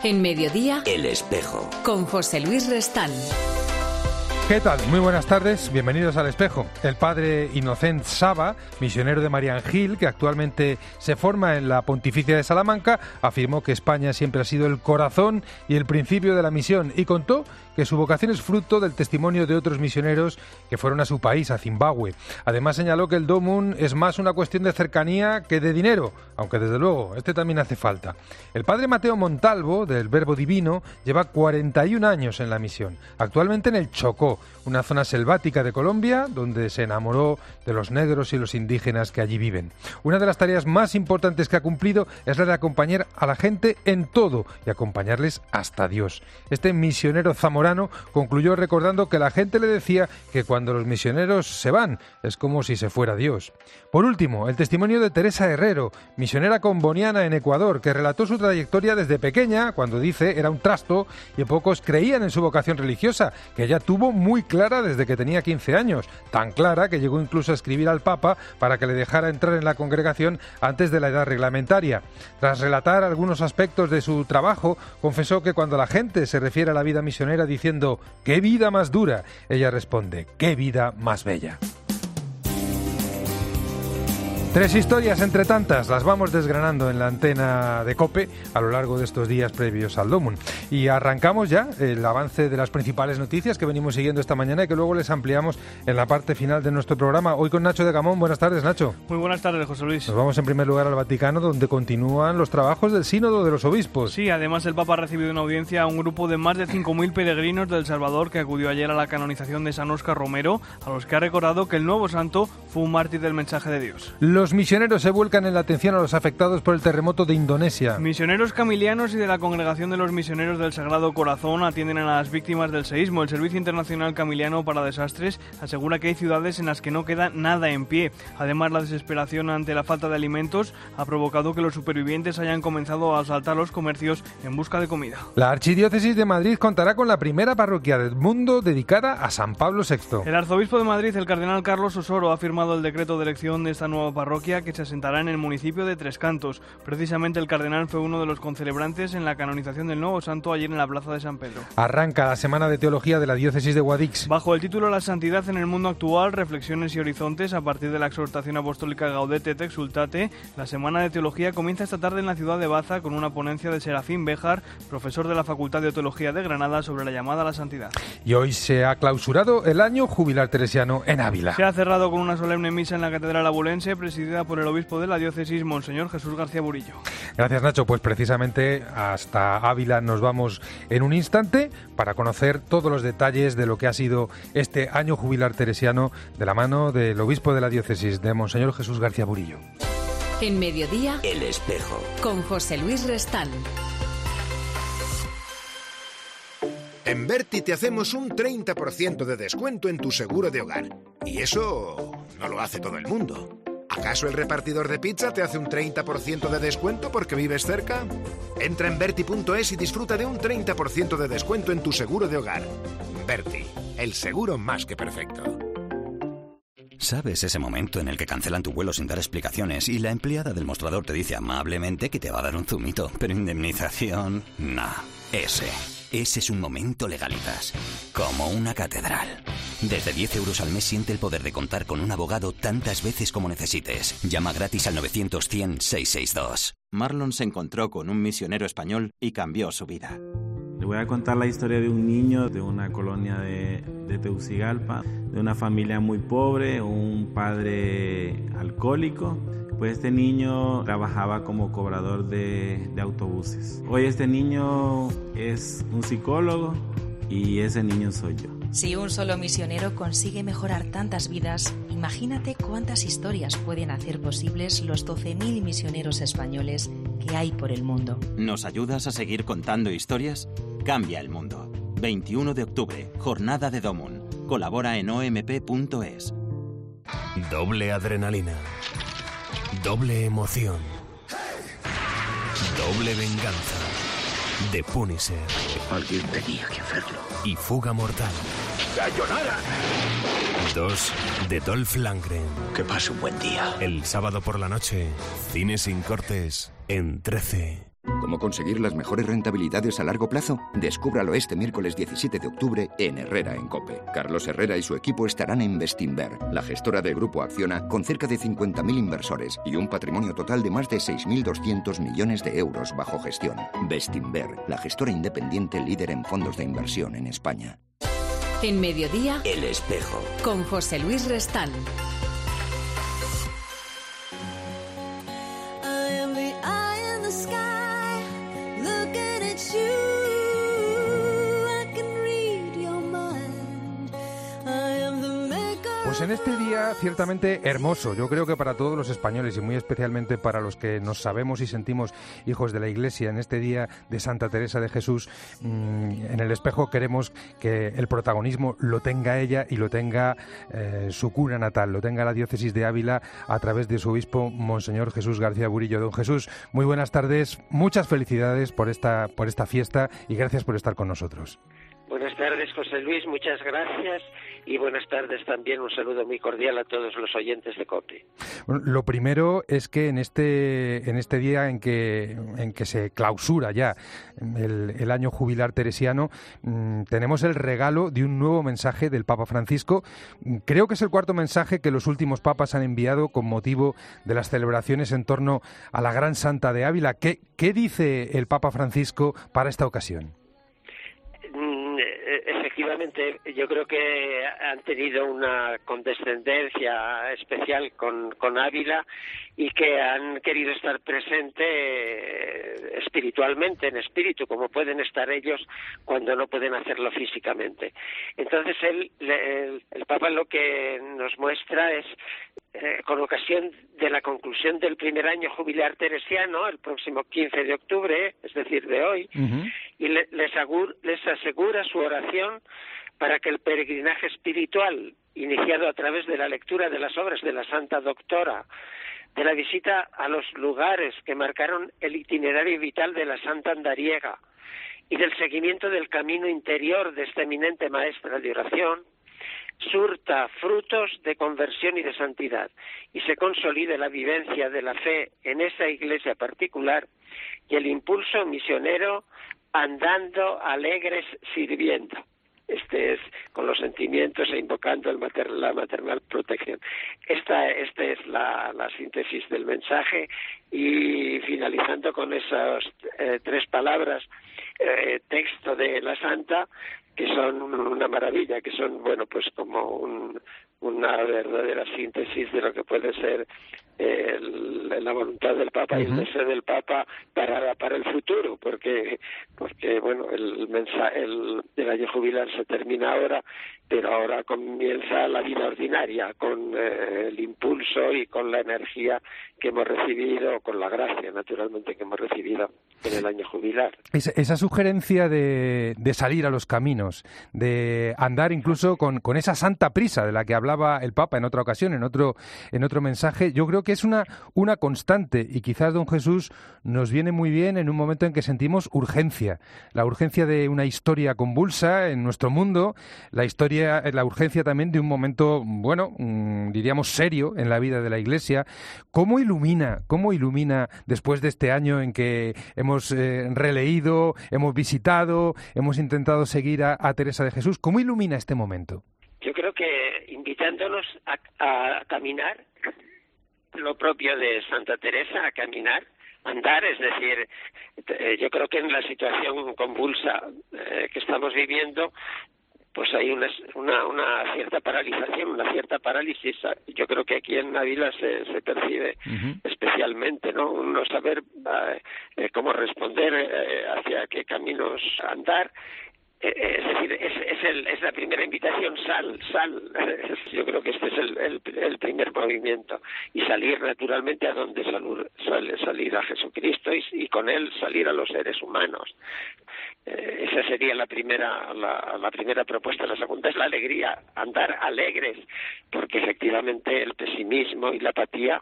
En Mediodía, El Espejo, con José Luis Restán. ¿Qué tal? Muy buenas tardes, bienvenidos al Espejo. El padre Innocent Saba, misionero de Marian Hill, que actualmente se forma en la Pontificia de Salamanca, afirmó que España siempre ha sido el corazón y el principio de la misión y contó que su vocación es fruto del testimonio de otros misioneros que fueron a su país, a Zimbabue. Además señaló que el Domum es más una cuestión de cercanía que de dinero, aunque desde luego este también hace falta. El padre Mateo Montalvo, del Verbo Divino, lleva 41 años en la misión, actualmente en el Chocó, una zona selvática de Colombia donde se enamoró de los negros y los indígenas que allí viven. Una de las tareas más importantes que ha cumplido es la de acompañar a la gente en todo y acompañarles hasta Dios. Este misionero zamorano concluyó recordando que la gente le decía que cuando los misioneros se van es como si se fuera Dios. Por último, el testimonio de Teresa Herrero, misionera comboniana en Ecuador, que relató su trayectoria desde pequeña, cuando dice era un trasto y pocos creían en su vocación religiosa, que ella tuvo muy clara desde que tenía 15 años, tan clara que llegó incluso a escribir al Papa para que le dejara entrar en la congregación antes de la edad reglamentaria. Tras relatar algunos aspectos de su trabajo, confesó que cuando la gente se refiere a la vida misionera diciendo «¡qué vida más dura!», ella responde «¡qué vida más bella!». Tres historias entre tantas, las vamos desgranando en la antena de COPE a lo largo de estos días previos al Domum. Y arrancamos ya el avance de las principales noticias que venimos siguiendo esta mañana y que luego les ampliamos en la parte final de nuestro programa. Hoy con Nacho de Gamón. Buenas tardes, Nacho. Muy buenas tardes, José Luis. Nos vamos en primer lugar al Vaticano, donde continúan los trabajos del Sínodo de los Obispos. Sí, además el Papa ha recibido una audiencia a un grupo de más de 5.000 peregrinos del Salvador que acudió ayer a la canonización de San Óscar Romero, a los que ha recordado que el nuevo santo fue un mártir del mensaje de Dios. Los misioneros se vuelcan en la atención a los afectados por el terremoto de Indonesia. Misioneros camilianos y de la Congregación de los Misioneros del Sagrado Corazón atienden a las víctimas del seísmo. El Servicio Internacional Camiliano para Desastres asegura que hay ciudades en las que no queda nada en pie. Además, la desesperación ante la falta de alimentos ha provocado que los supervivientes hayan comenzado a asaltar los comercios en busca de comida. La Archidiócesis de Madrid contará con la primera parroquia del mundo dedicada a San Pablo VI. El arzobispo de Madrid, el cardenal Carlos Osoro, ha firmado el decreto de elección de esta nueva parroquia que se asentará en el municipio de Tres Cantos. Precisamente el cardenal fue uno de los concelebrantes en la canonización del nuevo santo ayer en la plaza de San Pedro. Arranca la Semana de Teología de la Diócesis de Guadix. Bajo el título La santidad en el mundo actual, reflexiones y horizontes a partir de la exhortación apostólica Gaudete et Exsultate, la Semana de Teología comienza esta tarde en la ciudad de Baza con una ponencia de Serafín Béjar, profesor de la Facultad de Teología de Granada, sobre la llamada a la santidad. Y hoy se ha clausurado el año jubilar teresiano en Ávila. Se ha cerrado con una solemne misa en la Catedral Abulense, presidida por el obispo de la diócesis, Monseñor Jesús García Burillo. Gracias, Nacho. Pues precisamente hasta Ávila nos vamos en un instante para conocer todos los detalles de lo que ha sido este año jubilar teresiano de la mano del obispo de la diócesis, de Monseñor Jesús García Burillo. En Mediodía, El Espejo, con José Luis Restán. En Berti te hacemos un 30% de descuento en tu seguro de hogar. Y eso no lo hace todo el mundo. ¿Acaso el repartidor de pizza te hace un 30% de descuento porque vives cerca? Entra en Berti.es y disfruta de un 30% de descuento en tu seguro de hogar. Berti, el seguro más que perfecto. ¿Sabes ese momento en el que cancelan tu vuelo sin dar explicaciones y la empleada del mostrador te dice amablemente que te va a dar un zumito, pero indemnización? No, ese es un momento Legalitas, como una catedral. Desde 10 euros al mes siente el poder de contar con un abogado tantas veces como necesites. Llama gratis al 900-100-662. Marlon se encontró con un misionero español y cambió su vida. Le voy a contar la historia de un niño de una colonia de Tegucigalpa, de una familia muy pobre, un padre alcohólico. Pues este niño trabajaba como cobrador de autobuses. Hoy este niño es un psicólogo y ese niño soy yo. Si un solo misionero consigue mejorar tantas vidas, imagínate cuántas historias pueden hacer posibles los 12.000 misioneros españoles que hay por el mundo. ¿Nos ayudas a seguir contando historias? Cambia el mundo. 21 de octubre, Jornada de Domum. Colabora en omp.es. Doble adrenalina. Doble emoción. Doble venganza. The Punisher. alguien tenía que hacerlo. Y Fuga Mortal. ¡Sayonara! 2 de Dolph Lundgren. Que pase un buen día. El sábado por la noche, cine sin cortes en 13. ¿Cómo conseguir las mejores rentabilidades a largo plazo? Descúbralo este miércoles 17 de octubre en Herrera en COPE. Carlos Herrera y su equipo estarán en Bestinver, la gestora del Grupo Acciona, con cerca de 50.000 inversores y un patrimonio total de más de 6.200 millones de euros bajo gestión. Bestinver, la gestora independiente líder en fondos de inversión en España. En Mediodía, El Espejo. con José Luis Restán. Pues en este día ciertamente hermoso, yo creo que para todos los españoles y muy especialmente para los que nos sabemos y sentimos hijos de la Iglesia, en este día de Santa Teresa de Jesús, en El Espejo queremos que el protagonismo lo tenga ella y lo tenga su cuna natal, lo tenga la diócesis de Ávila a través de su obispo, Monseñor Jesús García Burillo. Don Jesús, muy buenas tardes, muchas felicidades por esta fiesta y gracias por estar con nosotros. Buenas tardes, José Luis, muchas gracias y buenas tardes también, un saludo muy cordial a todos los oyentes de COPE. Bueno, lo primero es que en este día en que se clausura ya el año jubilar teresiano, tenemos el regalo de un nuevo mensaje del Papa Francisco. Creo que es el cuarto mensaje que los últimos papas han enviado con motivo de las celebraciones en torno a la Gran Santa de Ávila. ¿Qué dice el Papa Francisco para esta ocasión? Efectivamente, yo creo que han tenido una condescendencia especial con Ávila y que han querido estar presente espiritualmente, en espíritu, como pueden estar ellos cuando no pueden hacerlo físicamente. Entonces, el Papa lo que nos muestra es, con ocasión de la conclusión del primer año jubilar teresiano, el próximo 15 de octubre, es decir, de hoy, y les asegura su oración para que el peregrinaje espiritual, iniciado a través de la lectura de las obras de la Santa Doctora, de la visita a los lugares que marcaron el itinerario vital de la Santa Andariega y del seguimiento del camino interior de esta eminente maestra de oración, surta frutos de conversión y de santidad y se consolide la vivencia de la fe en esa iglesia particular y el impulso misionero andando alegres sirviendo. Este es con los sentimientos e invocando la maternal protección. Esta es la síntesis del mensaje y finalizando con esas tres palabras, texto de la Santa, que son una maravilla, que son, bueno, pues como una verdadera síntesis de lo que puede ser la voluntad del Papa y el deseo del Papa para el futuro, porque bueno, el año jubilar se termina ahora, pero ahora comienza la vida ordinaria con el impulso y con la energía que hemos recibido, con la gracia naturalmente que hemos recibido en el año jubilar. Esa sugerencia de salir a los caminos, de andar incluso con esa santa prisa de la que hablaba el Papa en otra ocasión, en otro mensaje, yo creo que es una constante y quizás, don Jesús, nos viene muy bien en un momento en que sentimos urgencia, la urgencia de una historia convulsa en nuestro mundo, la urgencia también de un momento, bueno, diríamos serio en la vida de la Iglesia. ¿Cómo ilumina después de este año en que hemos releído, hemos visitado, hemos intentado seguir a Teresa de Jesús? ¿Cómo ilumina este momento? Yo creo que invitándonos a caminar, lo propio de Santa Teresa, a caminar, andar, es decir, yo creo que en la situación convulsa que estamos viviendo, pues hay una cierta paralización, una cierta parálisis. Yo creo que aquí en Ávila se percibe especialmente, ¿no? No saber cómo responder, hacia qué caminos andar. Es decir, es la primera invitación, sal. Yo creo que este es el primer movimiento. Y salir naturalmente a donde salir a Jesucristo y con él salir a los seres humanos. Esa sería la primera propuesta. La segunda es la alegría, andar alegres, porque efectivamente el pesimismo y la apatía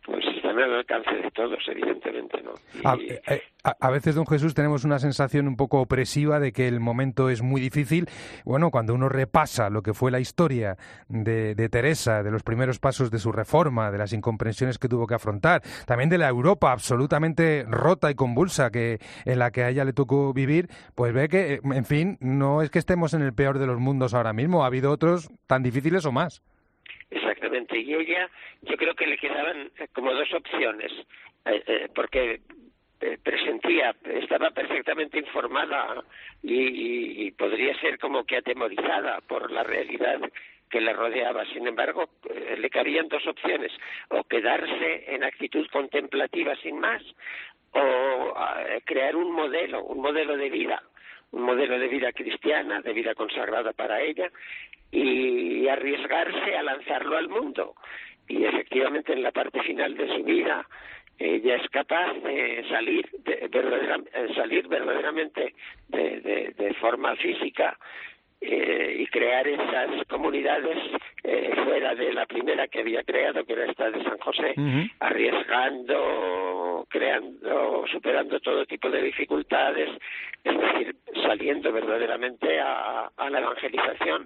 pues están al alcance de todos, evidentemente, ¿no? A veces, don Jesús, tenemos una sensación un poco opresiva de que el momento es muy difícil. Bueno, cuando uno repasa lo que fue la historia de Teresa, de los primeros pasos de su reforma, de las incomprensiones que tuvo que afrontar, también de la Europa absolutamente rota y convulsa en la que a ella le tocó vivir, pues ve que, en fin, no es que estemos en el peor de los mundos ahora mismo, ha habido otros tan difíciles o más. Exactamente, y ella, yo creo que le quedaban como dos opciones, porque presentía, estaba perfectamente informada y podría ser como que atemorizada por la realidad que le rodeaba. Sin embargo, le cabían dos opciones: o quedarse en actitud contemplativa sin más, o crear un modelo de vida cristiana, de vida consagrada para ella, y arriesgarse a lanzarlo al mundo. Y efectivamente, en la parte final de su vida, ella es capaz de salir verdaderamente de forma física y crear esas comunidades fuera de la primera que había creado, que era esta de San José, arriesgando, creando, superando todo tipo de dificultades, es decir, saliendo verdaderamente a la evangelización,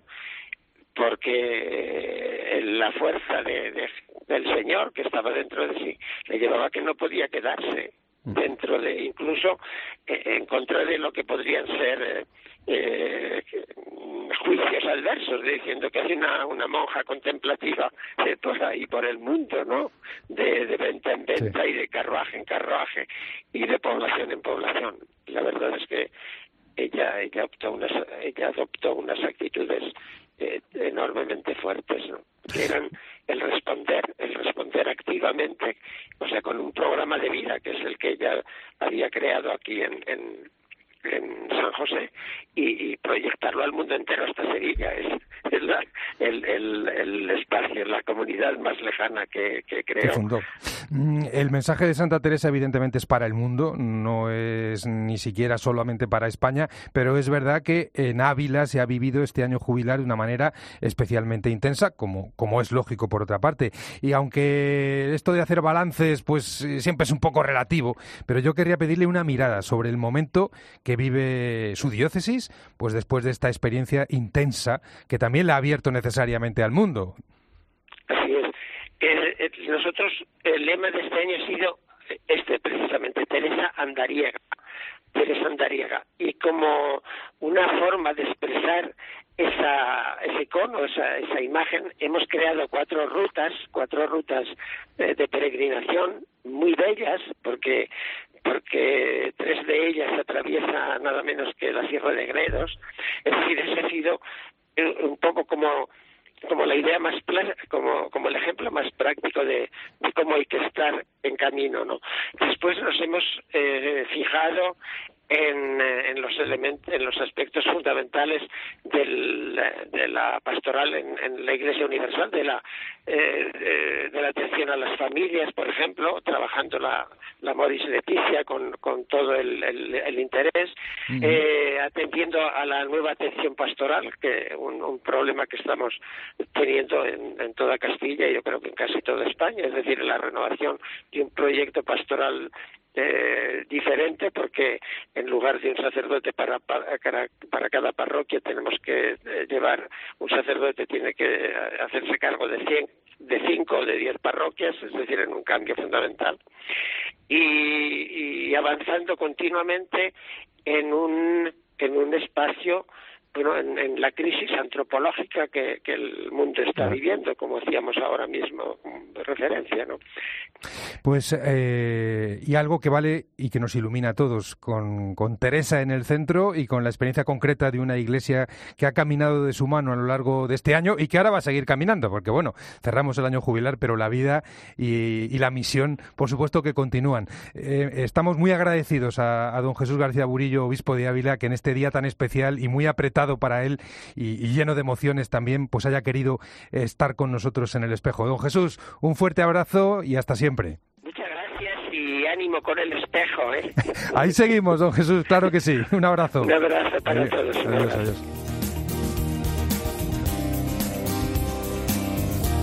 porque la fuerza del Señor que estaba dentro de sí le llevaba a que no podía quedarse dentro de, incluso en contra de lo que podrían ser juicios adversos, diciendo que hay una monja contemplativa por ahí por el mundo, ¿no? De venta en venta, sí, y de carruaje en carruaje y de población en población. La verdad es que ella adoptó unas actitudes enormemente fuertes, ¿no? Que eran el responder activamente, o sea, con un programa de vida que es el que ella había creado aquí en San José, y proyectarlo al mundo entero hasta Sevilla. Es el espacio, la comunidad más lejana que creó. Que fundó. El mensaje de Santa Teresa evidentemente es para el mundo, no es ni siquiera solamente para España, pero es verdad que en Ávila se ha vivido este año jubilar de una manera especialmente intensa, como es lógico por otra parte. Y aunque esto de hacer balances pues siempre es un poco relativo, pero yo querría pedirle una mirada sobre el momento que vive su diócesis, pues después de esta experiencia intensa que también la ha abierto necesariamente al mundo. Así es. Nosotros, el lema de este año ha sido precisamente, Teresa Andariega, y como una forma de expresar ese icono, esa imagen, hemos creado cuatro rutas de peregrinación muy bellas, porque tres de ellas atraviesa nada menos que la Sierra de Gredos. Es decir, ese ha sido un poco como la idea más como el ejemplo más práctico de cómo hay que estar en camino, ¿no? Después nos hemos fijado en los elementos, en los aspectos fundamentales de la pastoral en la Iglesia Universal, de la atención a las familias, por ejemplo, trabajando la Moris Leticia con todo el interés, atendiendo a la nueva atención pastoral, que un problema que estamos teniendo en toda Castilla y yo creo que en casi toda España, es decir, la renovación de un proyecto pastoral diferente, porque en lugar de un sacerdote para cada parroquia tenemos que llevar, un sacerdote tiene que hacerse cargo de 5 o de 10 parroquias, es decir, en un cambio fundamental, y avanzando continuamente en un espacio, bueno, en la crisis antropológica que el mundo está viviendo, como hacíamos ahora mismo de referencia, ¿no? Pues y algo que vale y que nos ilumina a todos, con Teresa en el centro y con la experiencia concreta de una iglesia que ha caminado de su mano a lo largo de este año y que ahora va a seguir caminando, porque bueno, cerramos el año jubilar, pero la vida y la misión, por supuesto que continúan. Estamos muy agradecidos a don Jesús García Burillo, obispo de Ávila, que en este día tan especial y muy apretado para él y lleno de emociones también, pues haya querido estar con nosotros en el espejo. Don Jesús, un fuerte abrazo y hasta siempre. Muchas gracias y ánimo con el espejo, ¿eh? Ahí seguimos, don Jesús, claro que sí. Un abrazo. Un abrazo para todos. Adiós.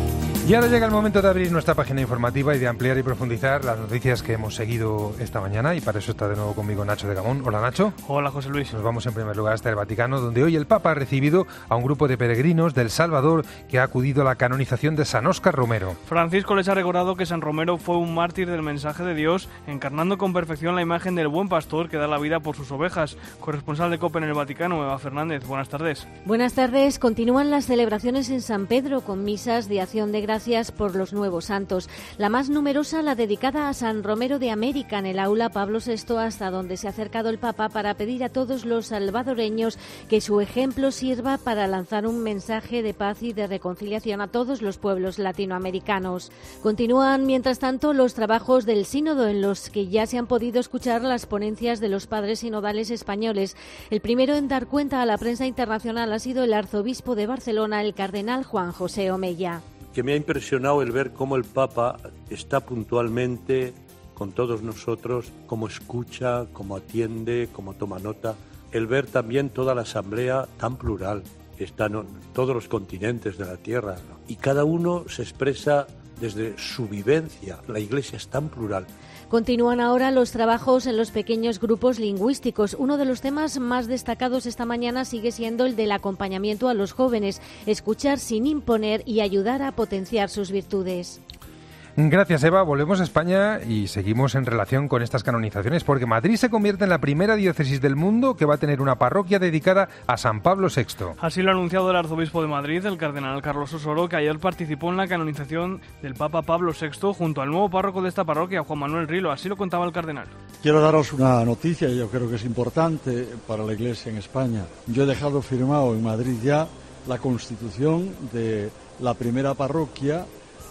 Y ahora llega el momento de abrir nuestra página informativa y de ampliar y profundizar las noticias que hemos seguido esta mañana, y para eso está de nuevo conmigo Nacho de Gamón. Hola, Nacho. Hola, José Luis. Nos vamos en primer lugar hasta el Vaticano, donde hoy el Papa ha recibido a un grupo de peregrinos del Salvador que ha acudido a la canonización de San Óscar Romero. Francisco les ha recordado que San Romero fue un mártir del mensaje de Dios, encarnando con perfección la imagen del buen pastor que da la vida por sus ovejas. Corresponsal de COPE en el Vaticano, Eva Fernández. Buenas tardes. Buenas tardes. Continúan las celebraciones en San Pedro con misas de acción de gracias por los nuevos santos. La más numerosa, la dedicada a San Romero de América, en el aula Pablo VI, hasta donde se ha acercado el Papa para pedir a todos los salvadoreños que su ejemplo sirva para lanzar un mensaje de paz y de reconciliación a todos los pueblos latinoamericanos. Continúan, mientras tanto, los trabajos del sínodo, en los que ya se han podido escuchar las ponencias de los padres sinodales españoles. El primero en dar cuenta a la prensa internacional ha sido el arzobispo de Barcelona, el cardenal Juan José Omella. Que me ha impresionado el ver cómo el Papa está puntualmente con todos nosotros, cómo escucha, cómo atiende, cómo toma nota. El ver también toda la asamblea tan plural, están todos los continentes de la tierra, ¿no? Y cada uno se expresa desde su vivencia. La Iglesia es tan plural. Continúan ahora los trabajos en los pequeños grupos lingüísticos. Uno de los temas más destacados esta mañana sigue siendo el del acompañamiento a los jóvenes, escuchar sin imponer y ayudar a potenciar sus virtudes. Gracias, Eva. Volvemos a España y seguimos en relación con estas canonizaciones, porque Madrid se convierte en la primera diócesis del mundo que va a tener una parroquia dedicada a San Pablo VI. Así lo ha anunciado el arzobispo de Madrid, el cardenal Carlos Osoro, que ayer participó en la canonización del Papa Pablo VI junto al nuevo párroco de esta parroquia, Juan Manuel Rilo. Así lo contaba el cardenal. Quiero daros una noticia, yo creo que es importante para la Iglesia en España. Yo he dejado firmado en Madrid ya la constitución de la primera parroquia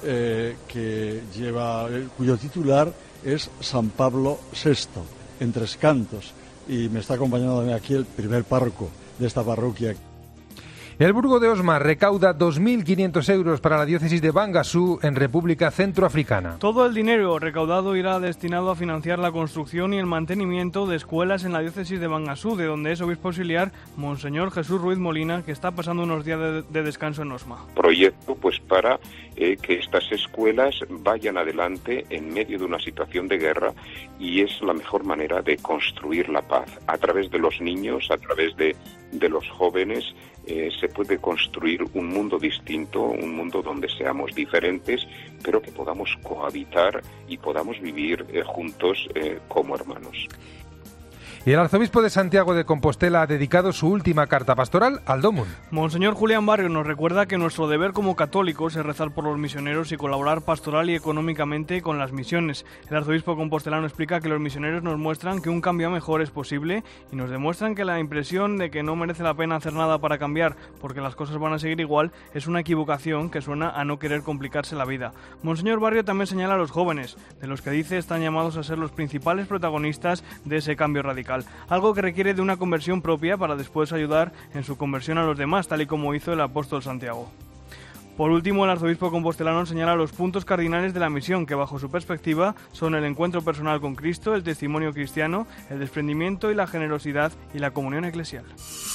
cuyo titular es San Pablo VI, en Tres Cantos, y me está acompañando aquí el primer párroco de esta parroquia. El Burgo de Osma recauda 2.500 euros para la diócesis de Bangassou, en República Centroafricana. Todo el dinero recaudado irá destinado a financiar la construcción y el mantenimiento de escuelas en la diócesis de Bangassou, de donde es obispo auxiliar Monseñor Jesús Ruiz Molina, que está pasando unos días de descanso en Osma. Proyecto para que estas escuelas vayan adelante en medio de una situación de guerra, y es la mejor manera de construir la paz. A través de los niños, a través de los jóvenes, se puede construir un mundo distinto, un mundo donde seamos diferentes, pero que podamos cohabitar y podamos vivir juntos como hermanos. Y el arzobispo de Santiago de Compostela ha dedicado su última carta pastoral al Dómun. Monseñor Julián Barrio nos recuerda que nuestro deber como católicos es rezar por los misioneros y colaborar pastoral y económicamente con las misiones. El arzobispo compostelano explica que los misioneros nos muestran que un cambio mejor es posible y nos demuestran que la impresión de que no merece la pena hacer nada para cambiar porque las cosas van a seguir igual es una equivocación que suena a no querer complicarse la vida. Monseñor Barrio también señala a los jóvenes, de los que dice están llamados a ser los principales protagonistas de ese cambio radical. Algo que requiere de una conversión propia para después ayudar en su conversión a los demás, tal y como hizo el apóstol Santiago. Por último, el arzobispo compostelano señala los puntos cardinales de la misión, que bajo su perspectiva son el encuentro personal con Cristo, el testimonio cristiano, el desprendimiento y la generosidad y la comunión eclesial.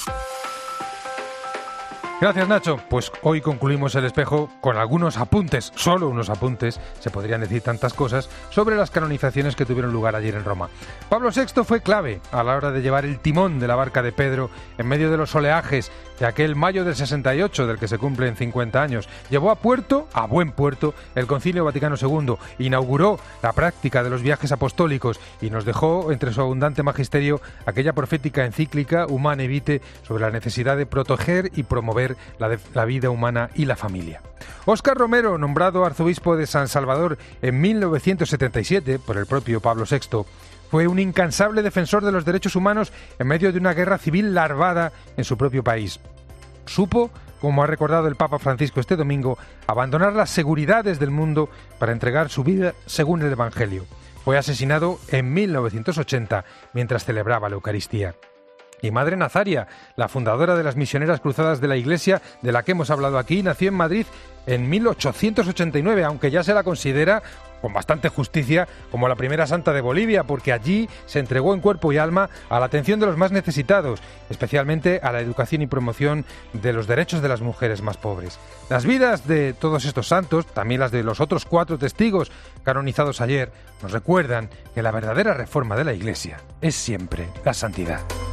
Gracias, Nacho. Pues hoy concluimos el espejo con algunos apuntes, solo unos apuntes, se podrían decir tantas cosas, sobre las canonizaciones que tuvieron lugar ayer en Roma. Pablo VI fue clave a la hora de llevar el timón de la barca de Pedro en medio de los oleajes de aquel mayo del 68, del que se cumplen 50 años. Llevó a buen puerto, el Concilio Vaticano II, inauguró la práctica de los viajes apostólicos y nos dejó entre su abundante magisterio aquella profética encíclica Humanae Vitae sobre la necesidad de proteger y promover la vida humana y la familia. Óscar Romero, nombrado arzobispo de San Salvador en 1977 por el propio Pablo VI, fue un incansable defensor de los derechos humanos en medio de una guerra civil larvada en su propio país. Supo, como ha recordado el Papa Francisco este domingo, abandonar las seguridades del mundo para entregar su vida según el Evangelio. Fue asesinado en 1980 mientras celebraba la Eucaristía. Y Madre Nazaria, la fundadora de las Misioneras Cruzadas de la Iglesia, de la que hemos hablado aquí, nació en Madrid en 1889, aunque ya se la considera con bastante justicia, como la primera santa de Bolivia, porque allí se entregó en cuerpo y alma a la atención de los más necesitados, especialmente a la educación y promoción de los derechos de las mujeres más pobres. Las vidas de todos estos santos, también las de los otros 4 testigos canonizados ayer, nos recuerdan que la verdadera reforma de la Iglesia es siempre la santidad.